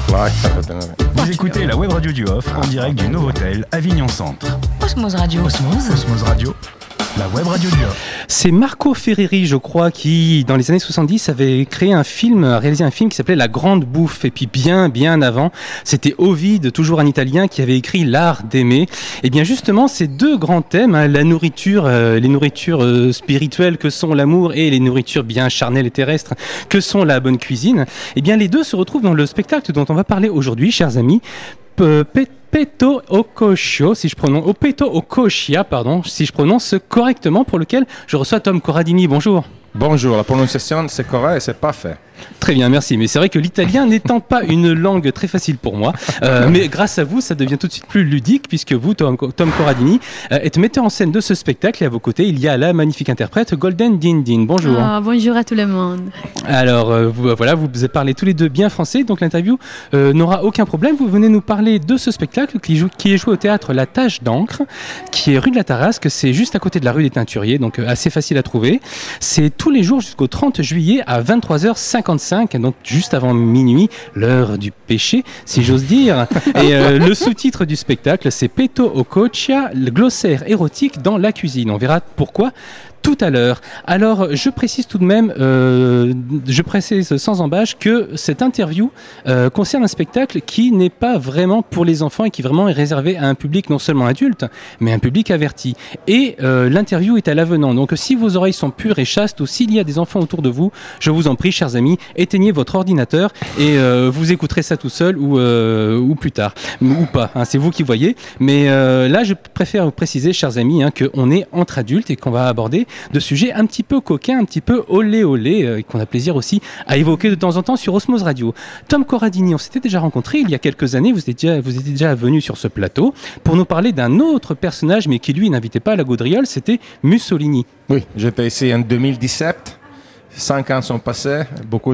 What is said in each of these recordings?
Vous écoutez la web radio du Off en direct du Novotel Avignon Centre. Osmose Radio. Osmose Radio, la web radio du Off. C'est Marco Ferreri, je crois, qui, dans les années 70, avait réalisé un film qui s'appelait La Grande Bouffe. Et puis bien avant, c'était Ovide, toujours un Italien, qui avait écrit L'Art d'aimer. Et bien justement, ces deux grands thèmes, la nourriture, les nourritures spirituelles que sont l'amour et les nourritures bien charnelles et terrestres que sont la bonne cuisine, et bien les deux se retrouvent dans le spectacle dont on va parler aujourd'hui, chers amis. Peto Okosho, Peto Okoshia, si je prononce correctement, pour lequel je reçois Tom Corradini. Bonjour. Bonjour, la prononciation c'est correct et c'est parfait. Très bien, merci. Mais c'est vrai que l'italien n'étant pas une langue très facile pour moi, mais grâce à vous, ça devient tout de suite plus ludique, puisque vous, Tom Corradini, êtes metteur en scène de ce spectacle et à vos côtés, il y a la magnifique interprète Golden Dindin. Bonjour. Bonjour à tout le monde. Alors, vous parlez tous les deux bien français, donc l'interview n'aura aucun problème. Vous venez nous parler de ce spectacle qui est joué au théâtre La Tache d'encre, qui est rue de la Tarasque, c'est juste à côté de la rue des Teinturiers, donc assez facile à trouver. C'est tous les jours jusqu'au 30 juillet à 23h55, donc juste avant minuit, l'heure du péché, si j'ose dire. Et le sous-titre du spectacle, c'est Peto Okochia, le glossaire érotique dans la cuisine. On verra pourquoi tout à l'heure. Alors, je précise tout de même, sans embâche, que cette interview concerne un spectacle qui n'est pas vraiment pour les enfants et qui vraiment est réservé à un public non seulement adulte, mais un public averti. Et l'interview est à l'avenant. Donc, si vos oreilles sont pures et chastes ou s'il y a des enfants autour de vous, je vous en prie, chers amis, éteignez votre ordinateur et vous écouterez ça tout seul ou plus tard. Ou pas, hein, c'est vous qui voyez. Mais là, je préfère vous préciser, chers amis, qu'on est entre adultes et qu'on va aborder de sujets un petit peu coquins, un petit peu olé, qu'on a plaisir aussi à évoquer de temps en temps sur Osmose Radio. Tom Corradini, on s'était déjà rencontré il y a quelques années, vous étiez déjà venu sur ce plateau pour nous parler d'un autre personnage, mais qui lui n'invitait pas à la gaudriole, c'était Mussolini. Oui, j'étais ici en 2017. 5 ans sont passés, beaucoup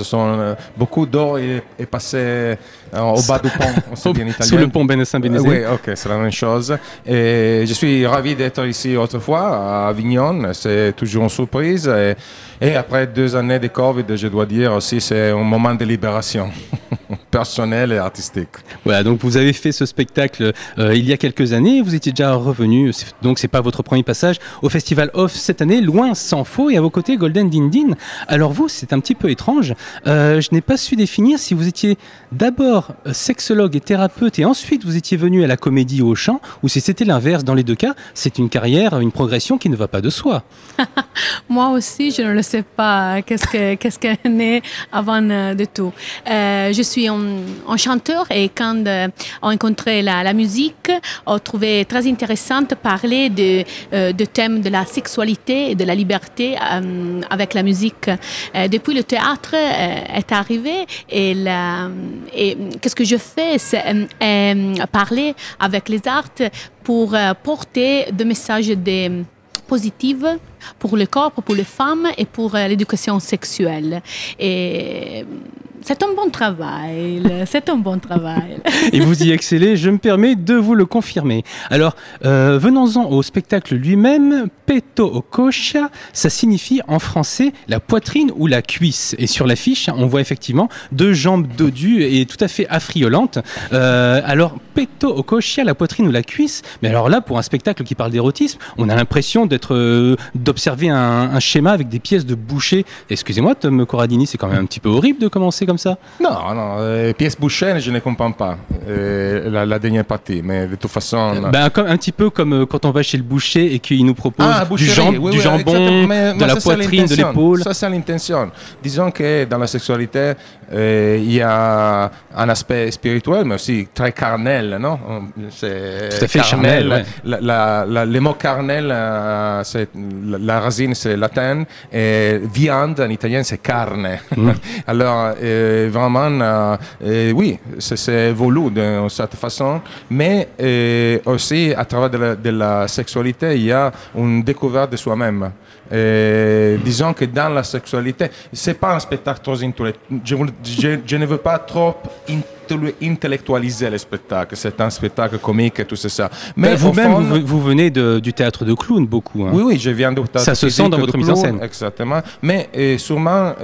d'eau est passé au bas du pont, on sait bien italien. Sous le pont Bénessin-Bénézé. Oui, ok, c'est la même chose. Et je suis ravi d'être ici autrefois, à Avignon, c'est toujours une surprise. Et après 2 années de Covid, je dois dire aussi, c'est un moment de libération personnelle et artistique. Voilà, donc vous avez fait ce spectacle il y a quelques années, vous étiez déjà revenu, donc c'est pas votre premier passage au Festival Off cette année, loin s'en faut, et à vos côtés Golden Dindin. Alors vous, c'est un petit peu étrange, je n'ai pas su définir si vous étiez d'abord sexologue et thérapeute et ensuite vous étiez venu à la comédie ou au chant, ou si c'était l'inverse. Dans les deux cas, c'est une carrière, une progression qui ne va pas de soi. Moi aussi, je ne le sais pas. Qu'est-ce qu'elle est avant de tout. Je suis un chanteur et quand on rencontrait la musique, on trouvait très intéressant de parler de thèmes de la sexualité et de la liberté avec la musique. Depuis le théâtre est arrivé et qu'est-ce que je fais, c'est parler avec les arts pour porter des messages positifs pour le corps, pour les femmes et pour l'éducation sexuelle. Et c'est un bon travail, Et vous y excellez, je me permets de vous le confirmer. Alors, venons-en au spectacle lui-même. Peto Okosha, ça signifie en français la poitrine ou la cuisse. Et sur l'affiche, on voit effectivement 2 jambes dodues et tout à fait affriolantes. Alors, Peto Okosha, la poitrine ou la cuisse, mais alors là, pour un spectacle qui parle d'érotisme, on a l'impression d'observer un schéma avec des pièces de boucher. Excusez-moi, Tom Corradini, c'est quand même un petit peu horrible de commencer comme ça. Non, pièces bouchées, je ne comprends pas la dernière partie, mais de toute façon... Un petit peu comme quand on va chez le boucher et qu'il nous propose du jambon, de la poitrine, de l'épaule. Ça, c'est l'intention. Disons que dans la sexualité, il y a un aspect spirituel, mais aussi très carnel, non? C'est tout à fait charnel. Ouais. Le mot carnel, la racine, c'est latin, et viande, en italien, c'est carne. Alors, vraiment, oui, c'est évolué d'une certaine façon, mais aussi, à travers de la sexualité, il y a une découverte de soi-même. disons que dans la sexualité, c'est pas un spectacle trop intellectuel. Je ne veux pas trop intellectualiser le spectacle. C'est un spectacle comique et tout ça. Mais vous-même, vous venez du théâtre de clown beaucoup. Hein. Oui, je viens du théâtre. Ça se sent dans votre mise en scène. Exactement. Mais sûrement,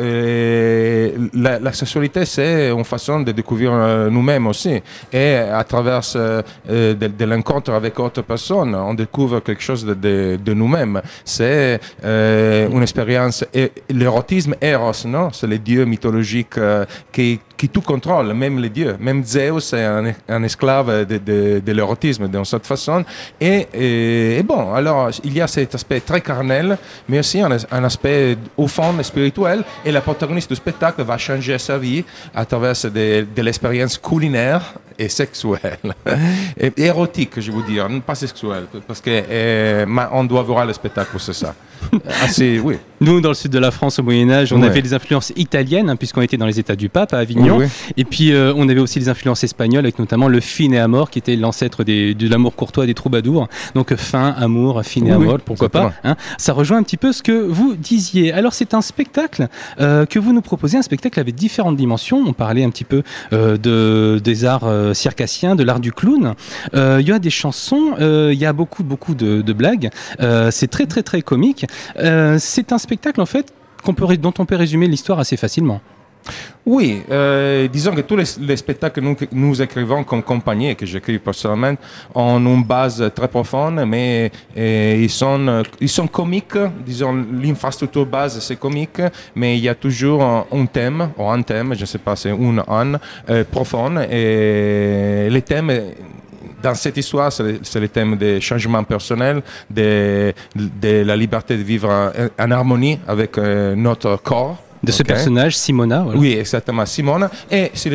la sexualité, c'est une façon de découvrir nous-mêmes aussi. Et à travers de l'encontre avec d'autres personnes, on découvre quelque chose de nous-mêmes. C'est une expérience. L'érotisme, Eros, non? C'est les dieux mythologiques qui tout contrôle, même les dieux. Même Zeus est un esclave de l'érotisme, d'une certaine façon. Et bon, alors, il y a cet aspect très carnel, mais aussi un aspect, au fond, spirituel. Et la protagoniste du spectacle va changer sa vie à travers de l'expérience culinaire et sexuelle. Et érotique, je veux dire, pas sexuelle. Parce que on doit voir le spectacle pour ça. Assez, oui. Nous, dans le sud de la France, au Moyen-Âge, on avait des influences italiennes, hein, puisqu'on était dans les États du Pape, à Avignon. Oui. Et puis, on avait aussi des influences espagnoles, avec notamment le fine et amor, qui était l'ancêtre de l'amour courtois des troubadours. Donc, fin, amour, fine et amor, pourquoi pas. Hein. Ça rejoint un petit peu ce que vous disiez. Alors, c'est un spectacle que vous nous proposez, un spectacle avec différentes dimensions. On parlait un petit peu des arts circassiens, de l'art du clown. Il y a des chansons, il y a beaucoup de blagues. C'est très, très, très comique. C'est un spectacle en fait dont on peut résumer l'histoire assez facilement. Oui, disons que tous les spectacles que nous écrivons comme compagnie, que j'écris personnellement, ont une base très profonde, mais ils sont comiques. Disons, l'infrastructure base, c'est comique, mais il y a toujours un thème, je ne sais pas, c'est profond. Et les thèmes... Dans cette histoire, c'est le thème des changements personnels, de la liberté de vivre en harmonie avec notre corps. De ce personnage, Simona. Voilà. Oui, exactement, Simona. Et si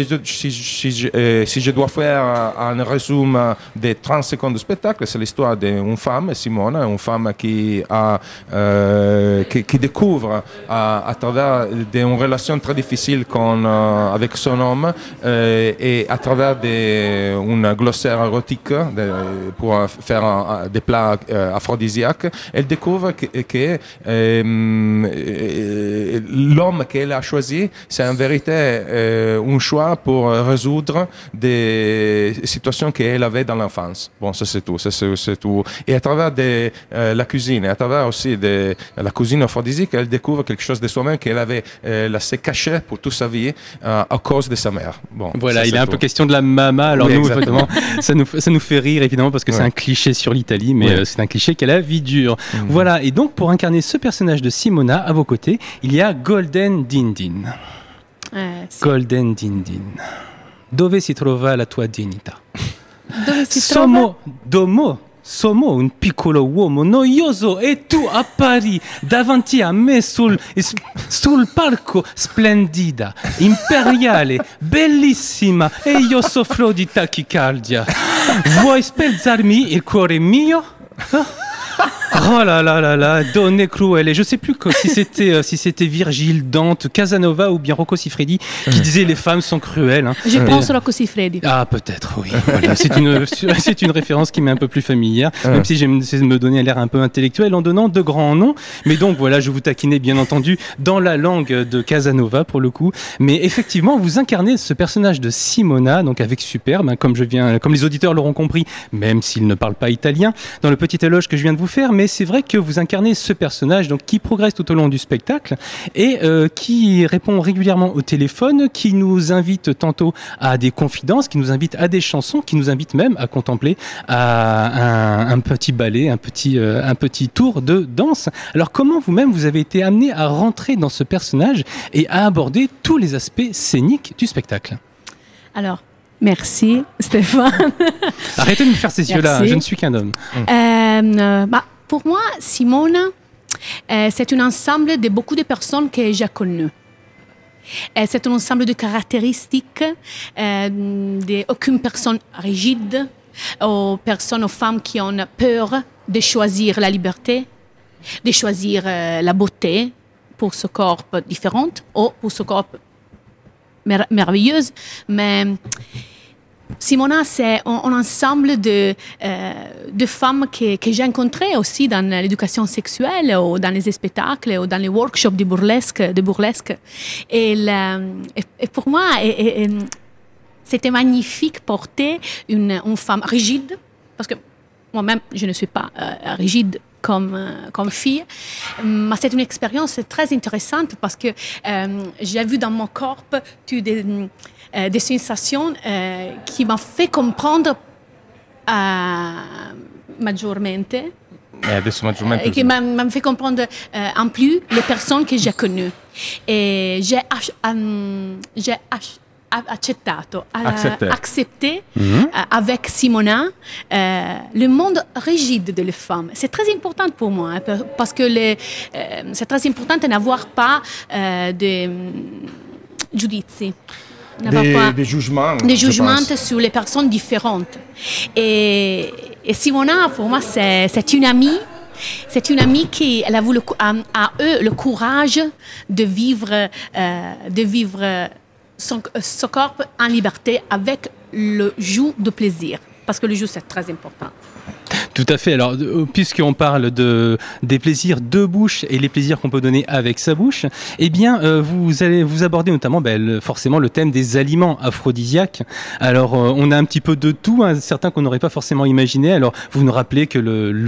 je dois faire un résumé de 30 secondes de spectacle, c'est l'histoire d'une femme, Simona, une femme qui découvre à travers une relation très difficile avec son homme et à travers un glossaire érotique pour faire des plats aphrodisiaques, elle découvre que l'homme qu'elle a choisi, c'est en vérité un choix pour résoudre des situations qu'elle avait dans l'enfance. Bon, ça c'est tout. Et à travers la cuisine, et à travers aussi la cuisine aphrodisiaque, elle découvre quelque chose de soi-même qu'elle avait laissé caché pour toute sa vie à cause de sa mère. Bon, voilà, il est un peu question de la mama. Alors oui, nous, évidemment, ça nous fait rire évidemment parce que c'est un cliché sur l'Italie, mais c'est un cliché qu'elle a la vie dure. Voilà, et donc pour incarner ce personnage de Simona, à vos côtés, il y a Golden Dindin. Golden Dindin. Dove si trova la tua dignità? Dove si trova? Sono un piccolo uomo noioso e tu appari davanti a me sul palco splendida, imperiale, bellissima e io soffro di tachicardia. Vuoi spezzarmi il cuore mio? Oh là là là là, Donne Cruelle. Et je sais plus si c'était Virgile, Dante, Casanova ou bien Rocco Siffredi qui disait les femmes sont cruelles. Hein. Je pense Rocco Siffredi. Ah peut-être, oui. Voilà. C'est une référence qui m'est un peu plus familière, même si j'aime me donner l'air un peu intellectuel en donnant de grands noms. Mais donc voilà, je vous taquinais bien entendu dans la langue de Casanova pour le coup. Mais effectivement, vous incarnez ce personnage de Simona, donc avec superbe, hein, comme les auditeurs l'auront compris, même s'ils ne parlent pas italien, dans le petit éloge que je viens de vous faire. Mais c'est vrai que vous incarnez ce personnage donc, qui progresse tout au long du spectacle et qui répond régulièrement au téléphone, qui nous invite tantôt à des confidences, qui nous invite à des chansons, qui nous invite même à contempler un petit ballet, un petit tour de danse. Alors comment vous-même vous avez été amené à rentrer dans ce personnage et à aborder tous les aspects scéniques du spectacle? Alors, merci Stéphane. Arrêtez de me faire ces yeux-là, je ne suis qu'un homme. Pour moi, Simona, c'est un ensemble de beaucoup de personnes que j'ai connues. C'est un ensemble de caractéristiques d'aucune personne rigide, aux personnes, aux femmes qui ont peur de choisir la liberté, de choisir la beauté pour ce corps différent ou pour ce corps merveilleux. Mais Simona, c'est un ensemble de femmes que j'ai rencontrées aussi dans l'éducation sexuelle ou dans les spectacles ou dans les workshops de burlesque. Et pour moi, c'était magnifique porter une femme rigide, parce que moi-même, je ne suis pas rigide comme fille, mais c'est une expérience très intéressante parce que j'ai vu dans mon corps des sensations qui m'ont fait comprendre maggiormente. Et qui m'ont fait comprendre en plus les personnes que j'ai connues. Et j'ai accepté avec Simona le monde rigide de les femmes. C'est très important pour moi parce que c'est très important de n'avoir pas de giudizi. Des jugements. Des jugements sur les personnes différentes. Et Simona, pour moi, c'est une amie. C'est une amie qui a eu le courage de vivre son corps en liberté avec le jeu de plaisir. Parce que le jeu, c'est très important. Tout à fait. Alors, puisqu'on parle des plaisirs de bouche et les plaisirs qu'on peut donner avec sa bouche, eh bien, vous allez vous aborder notamment forcément le thème des aliments aphrodisiaques. Alors, on a un petit peu de tout, certains qu'on n'aurait pas forcément imaginé. Alors, vous nous rappelez que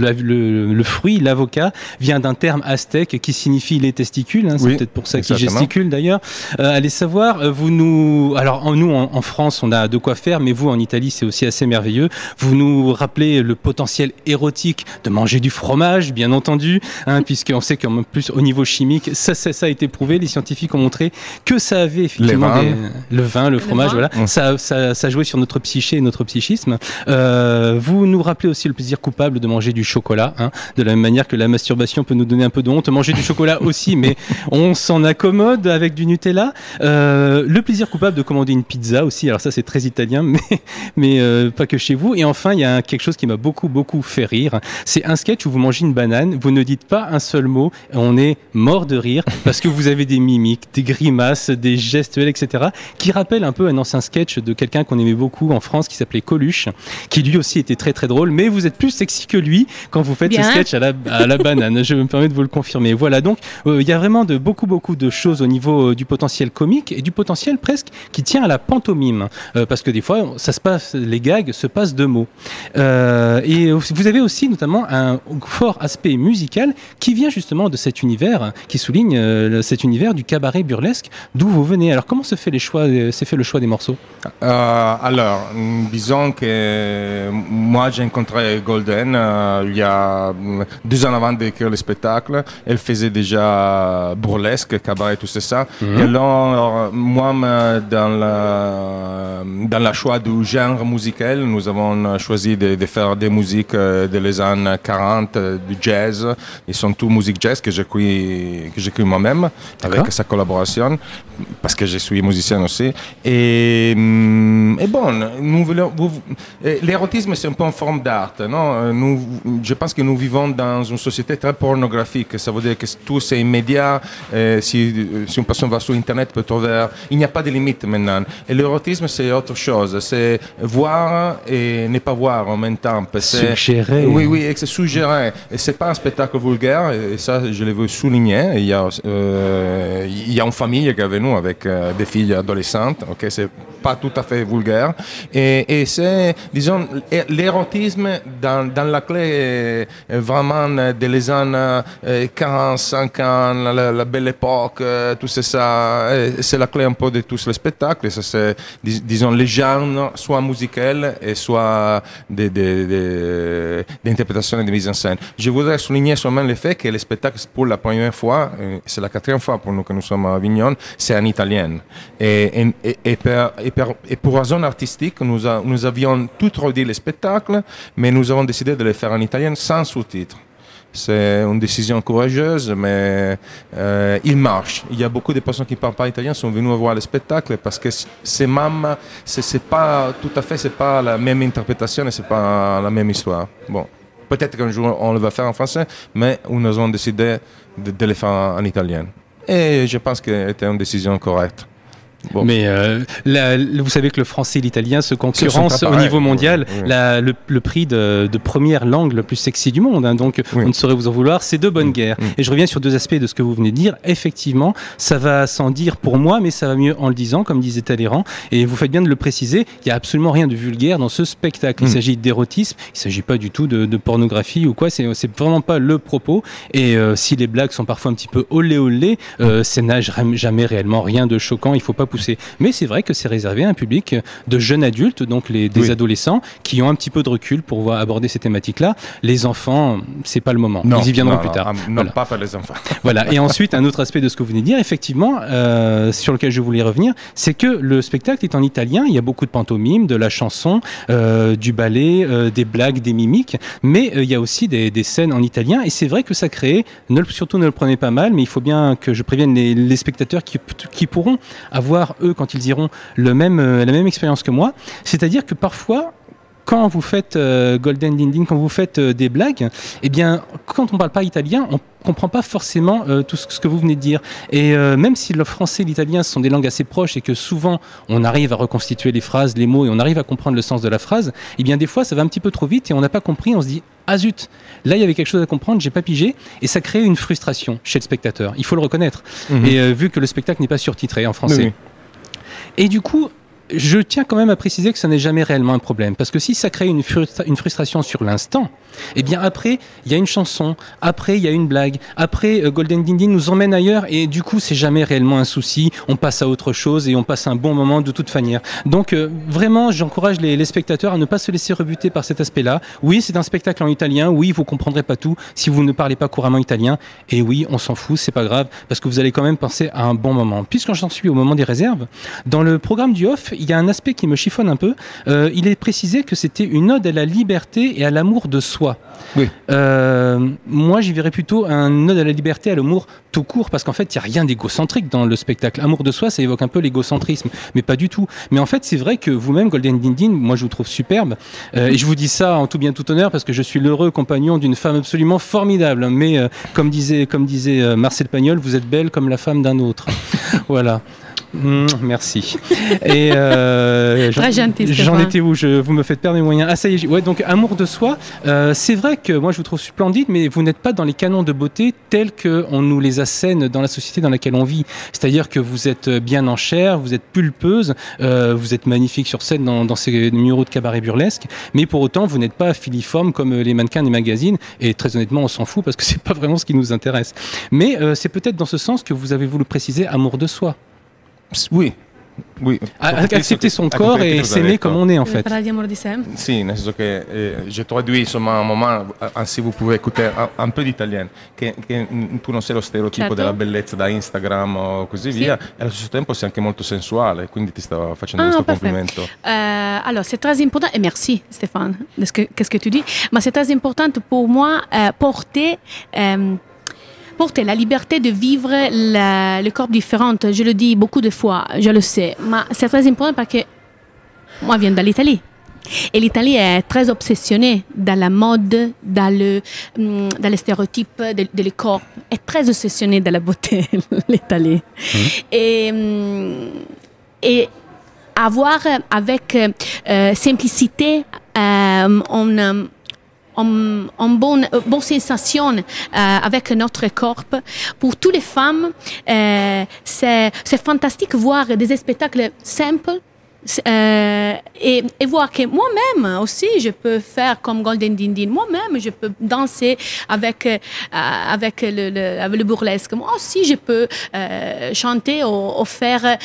le fruit, l'avocat, vient d'un terme aztèque qui signifie les testicules. C'est peut-être pour ça qu'ils gesticulent d'ailleurs. Allez savoir, alors nous en France, on a de quoi faire, mais vous en Italie, c'est aussi assez merveilleux. Vous nous rappelez le potentiel érotique de manger du fromage, bien entendu, puisqu'on sait qu'en plus au niveau chimique, ça a été prouvé. Les scientifiques ont montré que ça avait effectivement le vin, le fromage, voilà, ça jouait sur notre psyché et notre psychisme. Vous nous rappelez aussi le plaisir coupable de manger du chocolat, de la même manière que la masturbation peut nous donner un peu de honte. Manger du chocolat aussi, mais on s'en accommode avec du Nutella. Le plaisir coupable de commander une pizza aussi. Alors ça, c'est très italien, mais pas que chez vous. Et enfin, il y a quelque chose qui m'a beaucoup fait rire. C'est un sketch où vous mangez une banane, vous ne dites pas un seul mot, on est mort de rire parce que vous avez des mimiques, des grimaces, des gestuels, etc. qui rappellent un peu un ancien sketch de quelqu'un qu'on aimait beaucoup en France qui s'appelait Coluche, qui lui aussi était très très drôle, mais vous êtes plus sexy que lui quand vous faites ce sketch à la banane. Je me permets de vous le confirmer. Voilà, donc il y a vraiment beaucoup de choses au niveau du potentiel comique et du potentiel presque qui tient à la pantomime, parce que des fois les gags se passent de mots. Et vous avez aussi notamment un fort aspect musical qui vient justement de cet univers, qui souligne cet univers du cabaret burlesque d'où vous venez. Alors comment s'est fait le choix des morceaux? Alors, disons que moi j'ai rencontré Golden il y a 2 ans avant d'écrire le spectacle. Elle faisait déjà burlesque, cabaret, tout ça. Et alors, moi, dans la choix du genre musical, nous avons choisi de faire des musiques des années 40, du jazz. Ils sont tous musique jazz que j'écris moi-même avec sa collaboration, parce que je suis musicien aussi. Et bon, l'érotisme c'est un peu en forme d'art, non? Je pense que nous vivons dans une société très pornographique. Ça veut dire que tout c'est immédiat. Si une personne va sur Internet, peut trouver. Il n'y a pas de limite maintenant. Et l'érotisme c'est autre chose. C'est voir et ne pas voir en même temps. Suggérer. Oui, et c'est suggérer. Et c'est pas un spectacle vulgaire. Et ça, je le veux souligner. Il y a une famille qui est venue avec des filles adolescentes. Ok, c'est pas tout à fait vulgaire. Et c'est, disons, l'érotisme dans la clé vraiment des années 40, 50, la belle époque, tout ça. C'est la clé un peu de tous les spectacles. Ça, c'est, disons, les genres, soit musicales et soit d'interprétation et de mise en scène. Je voudrais souligner seulement le fait que le spectacle, pour la première fois, c'est la 4e fois pour nous que nous sommes à Avignon, c'est en italien. Et pour raison artistique, nous avions tout redit le spectacle, mais nous avons décidé de le faire en italien sans sous-titres. C'est une décision courageuse, mais il marche. Il y a beaucoup de personnes qui ne parlent pas italien qui sont venues voir le spectacle parce que c'est pas tout à fait, c'est pas la même interprétation et c'est pas la même histoire. Bon, peut-être qu'un jour on le va faire en français, mais nous avons décidé de le faire en italien. Et je pense que c'était une décision correcte. Bon. Mais vous savez que le français et l'italien se concurrencent au niveau mondial. Oui. Le prix de première langue le plus sexy du monde. Donc, on ne saurait vous en vouloir. C'est deux bonnes guerres. Et je reviens sur deux aspects de ce que vous venez de dire. Effectivement, ça va sans dire pour moi, mais ça va mieux en le disant, comme disait Talleyrand. Et vous faites bien de le préciser. Il n'y a absolument rien de vulgaire dans ce spectacle. Il s'agit d'érotisme. Il ne s'agit pas du tout de pornographie ou quoi. C'est vraiment pas le propos. Et si les blagues sont parfois un petit peu olé, ça n'a jamais réellement rien de choquant. Il ne faut pas pousser. Mais c'est vrai que c'est réservé à un public de jeunes adultes, donc des adolescents, qui ont un petit peu de recul pour aborder ces thématiques-là. Les enfants, c'est pas le moment. Ils y viendront plus tard. Non, pas pour les enfants. Voilà. Et ensuite, un autre aspect de ce que vous venez de dire, effectivement, sur lequel je voulais revenir, c'est que le spectacle est en italien. Il y a beaucoup de pantomime, de la chanson, du ballet, des blagues, des mimiques, mais il y a aussi des scènes en italien. Et c'est vrai que ça crée, surtout ne le prenez pas mal, mais il faut bien que je prévienne les spectateurs qui pourront avoir, eux, quand ils iront, la même expérience que moi. C'est-à-dire que parfois, quand vous faites Golden Din Din, quand vous faites des blagues, eh bien, quand on ne parle pas italien, on comprend pas forcément tout ce que vous venez de dire. Et même si le français et l'italien sont des langues assez proches et que souvent on arrive à reconstituer les phrases, les mots et on arrive à comprendre le sens de la phrase, eh bien des fois ça va un petit peu trop vite et on n'a pas compris, on se dit ah zut, là il y avait quelque chose à comprendre, j'ai pas pigé, et ça crée une frustration chez le spectateur. Il faut le reconnaître. Et vu que le spectacle n'est pas surtitré en français. Oui. Et du coup, je tiens quand même à préciser que ça n'est jamais réellement un problème. Parce que si ça crée une frustration sur l'instant, eh bien après, il y a une chanson, après, il y a une blague, après, Golden Din Din nous emmène ailleurs et du coup, c'est jamais réellement un souci. On passe à autre chose et on passe un bon moment de toute manière. Donc, vraiment, j'encourage les spectateurs à ne pas se laisser rebuter par cet aspect-là. Oui, c'est un spectacle en italien. Oui, vous comprendrez pas tout si vous ne parlez pas couramment italien. Et oui, on s'en fout, c'est pas grave parce que vous allez quand même penser à un bon moment. Puisque j'en suis au moment des réserves, dans le programme du off, il y a un aspect qui me chiffonne un peu. Il est précisé que c'était une ode à la liberté et à l'amour de soi. Oui. Moi, j'y verrais plutôt un ode à la liberté et à l'amour tout court, parce qu'en fait, il n'y a rien d'égocentrique dans le spectacle. Amour de soi, ça évoque un peu l'égocentrisme, mais pas du tout. Mais en fait, c'est vrai que vous-même, Golden Din Din, moi, je vous trouve superbe. Et je vous dis ça en tout bien tout honneur, parce que je suis l'heureux compagnon d'une femme absolument formidable. Mais comme disait Marcel Pagnol, vous êtes belle comme la femme d'un autre. Voilà. Merci. Et j'en étais où vous me faites perdre mes moyens. Ah ça y est, ouais, donc amour de soi. C'est vrai que moi je vous trouve splendide, mais vous n'êtes pas dans les canons de beauté tels qu'on nous les assène dans la société dans laquelle on vit. C'est-à-dire que vous êtes bien en chair, vous êtes pulpeuse, vous êtes magnifique sur scène dans ces numéros de cabaret burlesque, mais pour autant vous n'êtes pas filiforme comme les mannequins des magazines. Et très honnêtement, on s'en fout parce que c'est pas vraiment ce qui nous intéresse. Mais c'est peut-être dans ce sens que vous avez voulu préciser amour de soi. Oui. Accepter son corps et s'aimer comme on est en fait. Parler d'amour di sé. Sì, nel senso che je traduis insomma un moment, se vous pouvez écouter un peu d'italien, che tu non sei lo stereotipo della bellezza da Instagram o così via, e allo stesso tempo sei anche molto sensuale, quindi ti stavo facendo questo complimento. Alors c'est très important, et merci Stéphane, qu'est-ce que tu dis, mais c'est très important pour moi porter la liberté de vivre le corps différent. Je le dis beaucoup de fois, je le sais. Mais c'est très important parce que moi, je viens de l'Italie. Et l'Italie est très obsessionnée dans la mode, dans les stéréotypes de le corps. Est très obsessionnée dans la beauté, l'Italie. Et avoir avec simplicité une bonne sensation avec notre corps. Pour toutes les femmes, c'est fantastique voir des spectacles simples et voir que moi-même aussi, je peux faire comme Golden Din Din. Moi-même, je peux danser avec le burlesque. Moi aussi, je peux chanter ou faire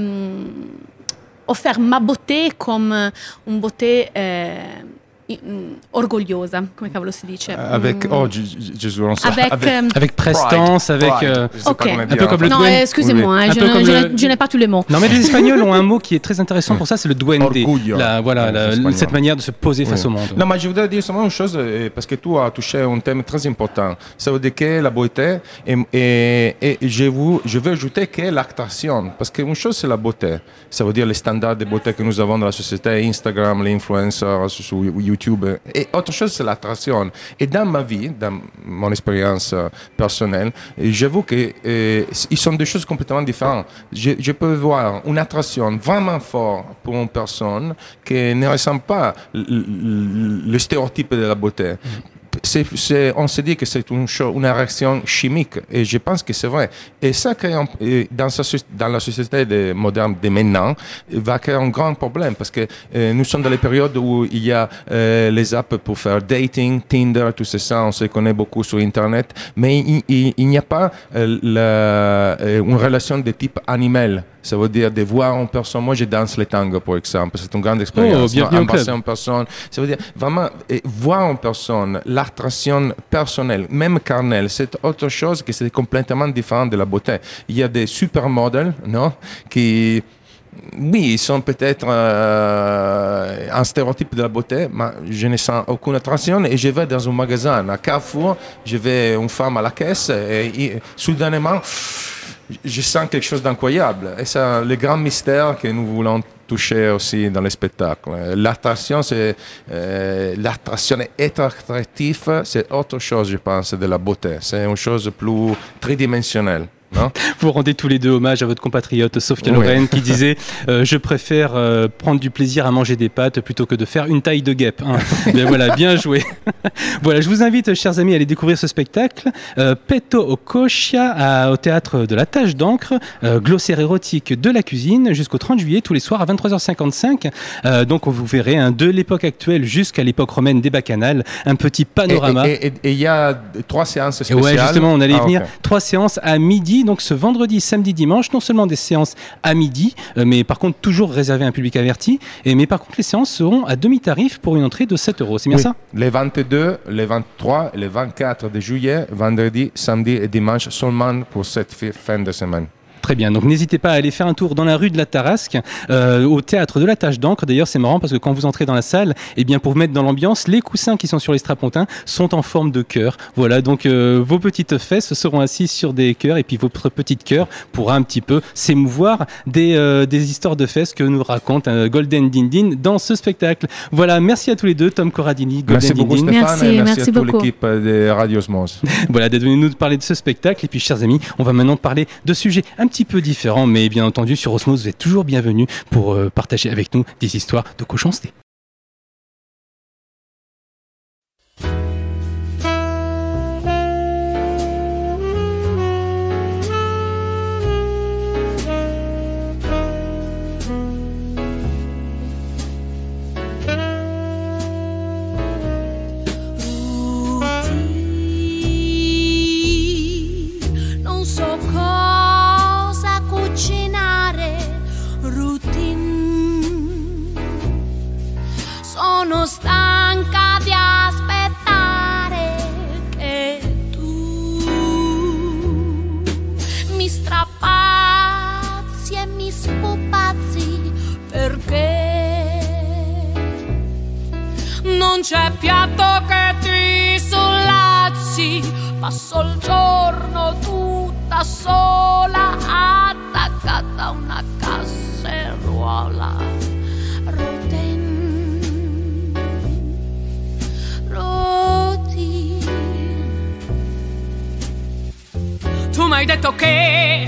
ma beauté comme une beauté orgogliosa, come cavolo si dice? Avec, Gesù, non so. Avec prestance, avec... un peu comme le non, duende. excusez-moi, Oui. je n'ai pas tous les mots. Non, mais les Espagnols ont un mot qui est très intéressant pour ça, c'est le duende. Orgoglio. Cette manière de se poser face au monde. Non, mais je voudrais dire seulement une chose, parce que tu as touché un thème très important. Ça veut dire que la beauté, et je veux ajouter que l'actation, parce qu'une chose c'est la beauté, ça veut dire les standards de beauté que nous avons dans la société, Instagram, les influencers sur YouTube, YouTube. Et autre chose, c'est l'attraction. Et dans ma vie, dans mon expérience personnelle, j'avoue que ils sont des choses complètement différentes. Je peux voir une attraction vraiment forte pour une personne qui ne ressemble pas le stéréotype de la beauté. On se dit que c'est une réaction chimique, et je pense que c'est vrai. Et ça crée dans la société moderne de maintenant, va créer un grand problème, parce que nous sommes dans les périodes où il y a les apps pour faire dating, Tinder, tout ça, on se connaît beaucoup sur Internet, mais il n'y a pas une relation de type animal. Ça veut dire de voir une personne. Moi, je danse le tango, par exemple. C'est une grande expérience. Embrasser une personne. Ça veut dire vraiment voir une personne, l'attraction personnelle, même carnelle, c'est autre chose que c'est complètement différent de la beauté. Il y a des supermodèles, non, qui... Oui, ils sont peut-être un stéréotype de la beauté, mais je ne sens aucune attraction. Et je vais dans un magasin, à Carrefour, je vais une femme à la caisse, et soudainement, je sens quelque chose d'incroyable. Et c'est le grand mystère que nous voulons toucher aussi dans les spectacles. L'attraction, l'attraction est être attractif, c'est autre chose, je pense, de la beauté. C'est une chose plus tridimensionnelle. Non? Vous rendez tous les deux hommage à votre compatriote Sophia Loren qui disait je préfère prendre du plaisir à manger des pâtes plutôt que de faire une taille de guêpe. Hein. Bien, voilà, bien joué. Voilà, je vous invite, chers amis, à aller découvrir ce spectacle. Petto o Coscia au théâtre de la Tache d'encre, glossaire érotique de la cuisine jusqu'au 30 juillet, tous les soirs à 23h55. Donc vous verrez de l'époque actuelle jusqu'à l'époque romaine des bacchanales, un petit panorama. Et il y a 3 séances spéciales. Ouais, justement, on allait y venir. 3 séances à midi. Donc ce vendredi, samedi, dimanche, non seulement des séances à midi, mais par contre toujours réservées à un public averti, mais par contre les séances seront à demi-tarif pour une entrée de 7 €. C'est bien ça? Les 22, les 23 et les 24 de juillet, vendredi, samedi et dimanche seulement pour cette fin de semaine. Très bien, donc n'hésitez pas à aller faire un tour dans la rue de la Tarasque, au théâtre de la Tache d'encre. D'ailleurs, c'est marrant parce que quand vous entrez dans la salle, eh bien, pour vous mettre dans l'ambiance, les coussins qui sont sur les strapontins sont en forme de cœur. Voilà, donc vos petites fesses seront assises sur des cœurs, et puis votre petite cœur pourra un petit peu s'émouvoir des histoires de fesses que nous raconte Golden Dindin dans ce spectacle. Voilà, merci à tous les deux, Tom Corradini, Golden Dindin. Beaucoup Stéphane, et merci à toute beaucoup. l'équipe de Radio Osmose. Voilà, d'être venu nous parler de ce spectacle. Et puis, chers amis, on va maintenant parler de sujets un petit peu différents, mais bien entendu, sur Osmose, vous êtes toujours bienvenus pour partager avec nous des histoires de cochonceté. Sono stanca di aspettare che tu mi strappazzi e mi spupazzi, perché non c'è piatto che ti sollazzi. Passo il giorno tutta sola, attaccata a una casseruola. Tu m'hai detto che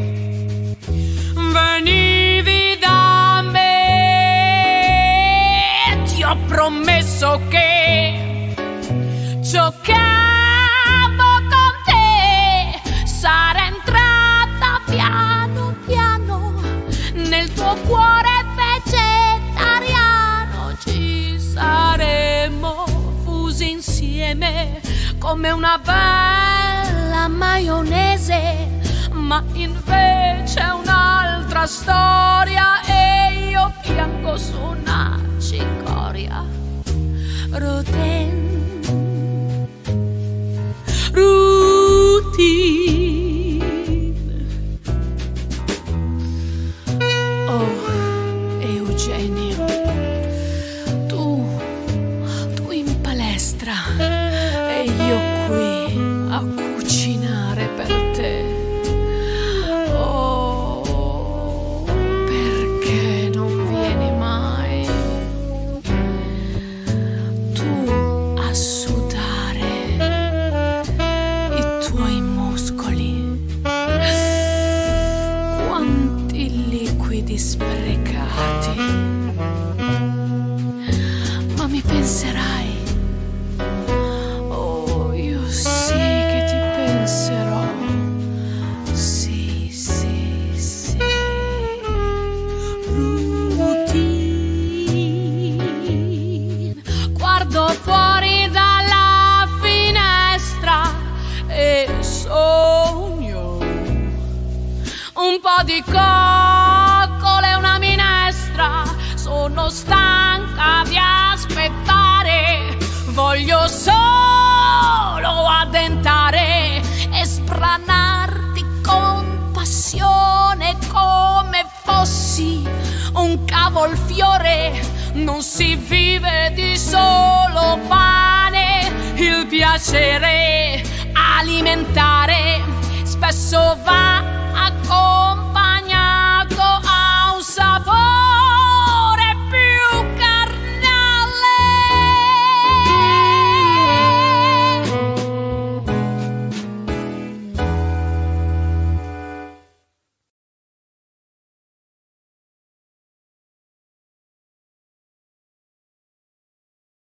venivi da me, ti ho promesso che giocavo con te, sarei entrata piano piano nel tuo cuore vegetariano, ci saremmo fusi insieme come una bella maionese, ma invece è un'altra storia e io piango su una cicoria. Routine. Oh, Eugenio, tu in palestra e io qui a cucinare per te. Oh, perché non vieni mai? di coccole e una minestra. Sono stanca di aspettare, voglio solo addentare e sbranarti con passione come fossi un cavolfiore. Non si vive di solo pane, il piacere alimentare spesso va